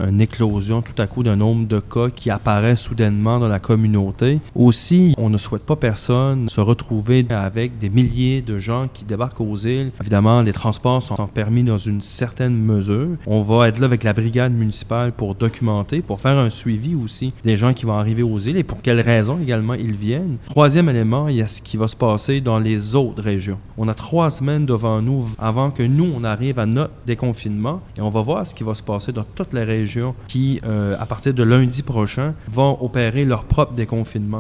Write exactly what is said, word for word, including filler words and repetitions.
une éclosion tout à coup d'un nombre de cas qui apparaît soudainement dans la communauté. Aussi, on ne souhaite pas personne se retrouver avec des milliers de gens qui débarquent aux îles. Évidemment, les transports sont permis dans une certaine mesure. On va être là avec la brigade municipale pour documenter, pour faire un suivi aussi des gens qui vont arriver aux îles et pour quelles raisons également ils viennent. Troisième élément, il y a ce qui va se passer dans les autres régions. On a trois semaines devant nous avant que nous, on arrive à notre déconfinement et on va voir ce qui va se passer dans toutes les régions qui, euh, à partir de lundi prochain, vont opérer leur propre déconfinement.